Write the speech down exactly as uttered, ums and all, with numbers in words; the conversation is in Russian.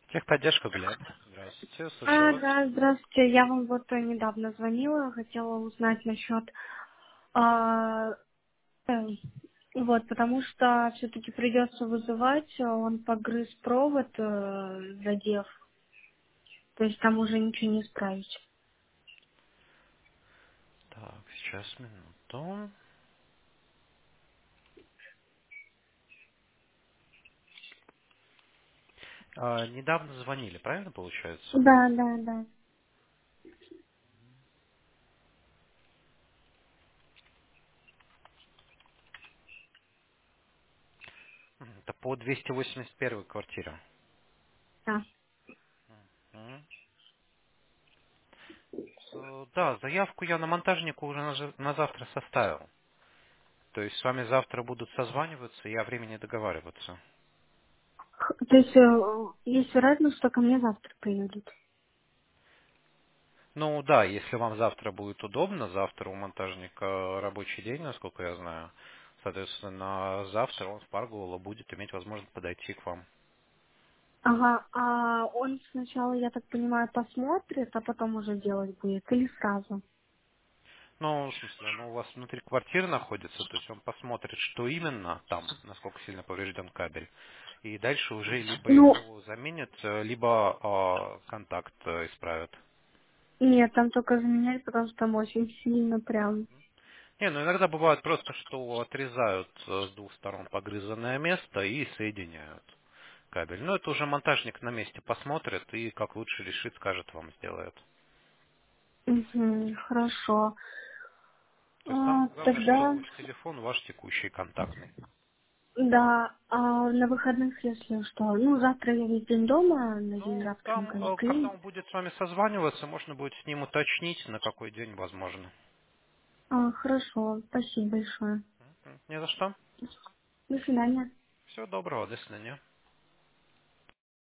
Техподдержка Глеб. Здравствуйте, слушаю А, вас. да, здравствуйте. Я вам вот э, недавно звонила, хотела узнать насчет, а, э, вот, потому что все-таки придется вызывать, э, он погрыз провод, э, задев, то есть там уже ничего не исправить. Так, сейчас минуту. А, недавно звонили, правильно получается? Да, да, да. Мгм, это по двести восемьдесят первой квартире. Да. Мгм. Э, Да, заявку я на монтажника уже на, же- на завтра составил. То есть с вами завтра будут созваниваться и о времени договариваться. Х- То есть э, есть вероятность, что ко мне завтра приедут. Ну да, если вам завтра будет удобно, завтра у монтажника рабочий день, насколько я знаю. Соответственно, завтра он в Паргула будет иметь возможность подойти к вам. Ага, а он сначала, я так понимаю, посмотрит, а потом уже делать будет, или сразу? Ну, в смысле, ну, у вас внутри квартиры находится, то есть он посмотрит, что именно там, насколько сильно поврежден кабель. И дальше уже либо Ну, его заменят, э, либо а, контакт э, исправят. нет, там только заменять, потому что там очень сильно прям. Не, ну иногда бывает просто, что отрезают э, с двух сторон погрызанное место и соединяют кабель. Но это уже монтажник на месте посмотрит и как лучше решит, скажет вам, сделает. Угу, хорошо. То есть там А, главное, тогда, что телефон ваш текущий, контактный. да, а на выходных, если что, ну, завтра я весь день дома, на день Ну, завтра там, никуда не э, когда клеить. он будет с вами созваниваться, можно будет с ним уточнить, на какой день возможно. А, хорошо, спасибо большое. М, Не за что. До свидания. Всего доброго, до свидания.